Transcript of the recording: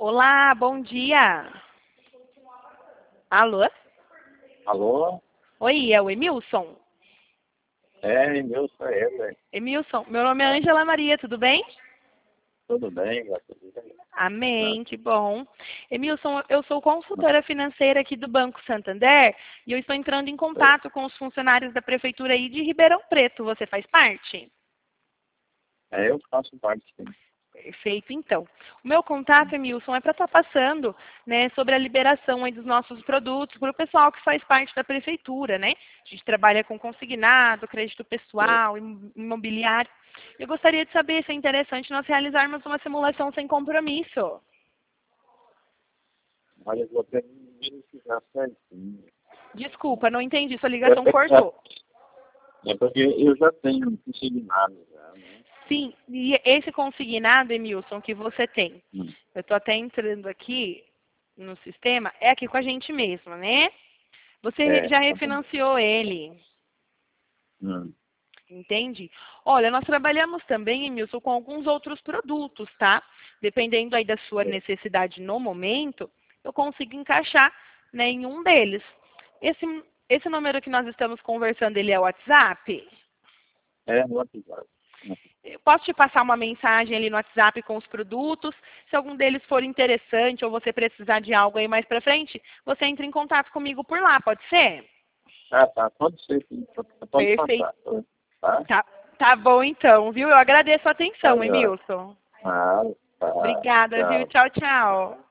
Olá, bom dia. Alô? Alô? Oi, é o Emilson? Nilson, é ele. Emilson, meu nome é Ângela Maria, tudo bem? Tudo bem, graças a Deus. Amém, que bom. Emilson, eu sou consultora financeira aqui do Banco Santander e eu estou entrando em contato com os funcionários da Prefeitura aí de Ribeirão Preto. Você faz parte? Eu faço parte, sim. Perfeito, então. O meu contato, Emilson, é para estar passando, né, sobre a liberação aí dos nossos produtos para o pessoal que faz parte da prefeitura, né? A gente trabalha com consignado, crédito pessoal, imobiliário. Eu gostaria de saber se é interessante nós realizarmos uma simulação sem compromisso. Olha, você me disse já certinho. Desculpa, não entendi, sua ligação cortou. É porque eu já tenho consignado já, né? Sim, e esse consignado, Emilson, que você tem, Hum. eu estou até entrando aqui no sistema, é aqui com a gente mesmo, né? Você já Tá bom. refinanciou ele, Hum. entende? Olha, nós trabalhamos também, Emilson, com alguns outros produtos, tá? Dependendo aí da sua É, necessidade no momento, eu consigo encaixar, né, em um deles. Esse número que nós estamos conversando, ele é o WhatsApp? no WhatsApp. Eu posso te passar uma mensagem ali no WhatsApp com os produtos. Se algum deles for interessante ou você precisar de algo aí mais para frente, você entra em contato comigo por lá, pode ser? Tá, pode ser, sim. Pode Perfeito. passar, tá? Tá bom então, viu? Eu agradeço a atenção, Tá, já. Emilson. Tá, Obrigada, viu? tchau. Tchau, tchau.